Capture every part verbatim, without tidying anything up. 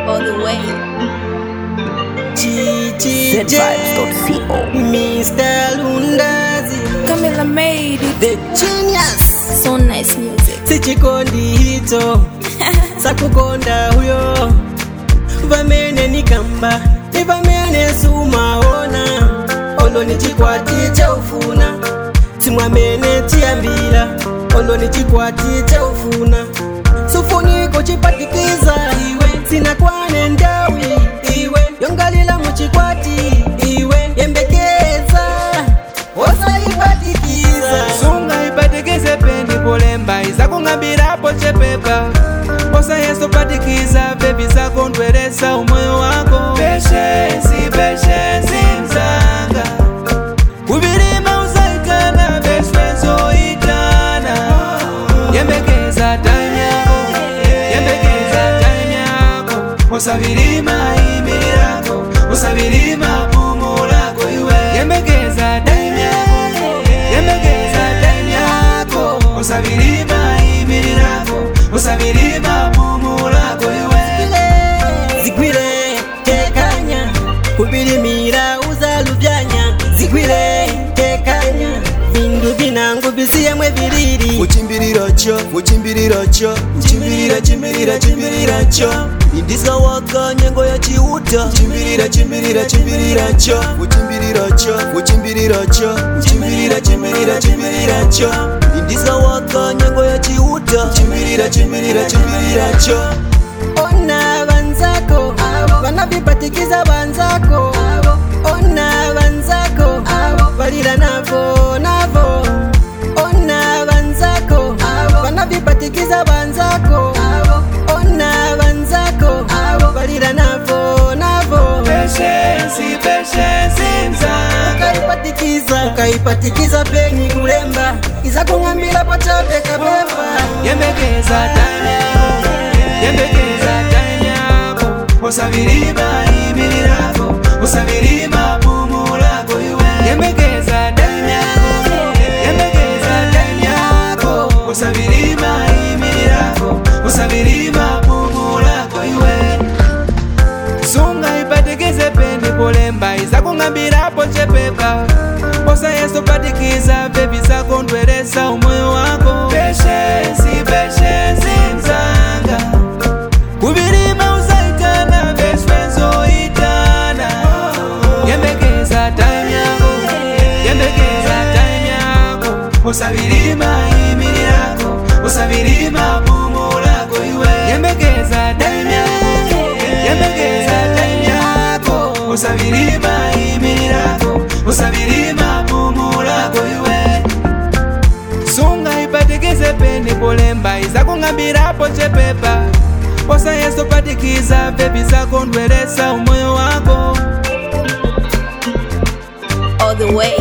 all the way. G G Z vibes dot co. Mister Lundazi, Camilla made it. the genius. So nice music. Sichikondi hito sakukonda huyo vamene nikamba nivamene sumaona olo nichikwati chaufuna simwamene tiyambila olo nichikwati chaufuna sufuniko chipatikiza iwe sinakwane ndawi iwe yongalila muchikwati iwe yembekeza osaipatikiza sunga ipatikize pendi polemba izakung'ambirapo chepepa osa yesu patikiza bebi zakondweresa umoyo wako peshensi peshensi mzanga kubilima usaitana beswezoitana yembekeza time yako yembekeza time yako osabilima imirako osabilima pumu lako iwe yembekeza time yako yembekeza time yako osabilima imirako osabilima pumu lako iwe zigwire tekanya kubilimira uzalubyanya zigwire tekanya bindu binangu bisiyemwe biriri Uchimbirira cho, uchimbirira cho, uchimbirira chimbirira chimbirira cho. Indiza waka nyengo ya chiuta. Chimbirira chimbirira chimbirira cho, uchimbirira cho, uchimbirira cho, uchimbirira chimbirira chimbirira cho. Indiza waka nyengo ya chiuta. Chimbirira chimbirira chimbirira cho. ona banzako banabipatikiza banzako ona banzako balira navo navo ona banzako banabipatikiza banzako ona banzako balira navo navo peshensi peshensi mzanga ukaipatikiza ukaipatikiza penyi kulemba izakung'ambila pachapeka pepa yembekeza time yako yembekeza time yako osabilima imirako osabilima pumu lako iwe yembekeza time yako yembekeza time yako osabilima imirako osabilima pumu lako iwe sunga ipatikize pendi polemba izakung'ambirapo chepepa osa yesu patikiza bebi zakondweresa umoyo wako peshensi peshensi mzanga kubilima usaitana beswezoitana yembekeza time yako yembekeza time yako osabilima imirako osabilima pumu lako iwe yembekeza time yako yembekeza time yako osabilima imirako osabilima pumu lako iwe sunga ipatikize pendi polemba izakung'ambirapo chepepa osa yesu patikiza bebi zakondweresa umoyo wako All the way.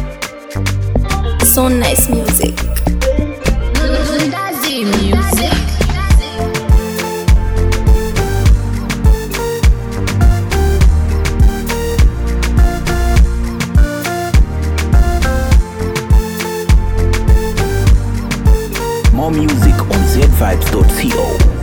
So nice music. Lundazi music. More music on Z vibes dot co.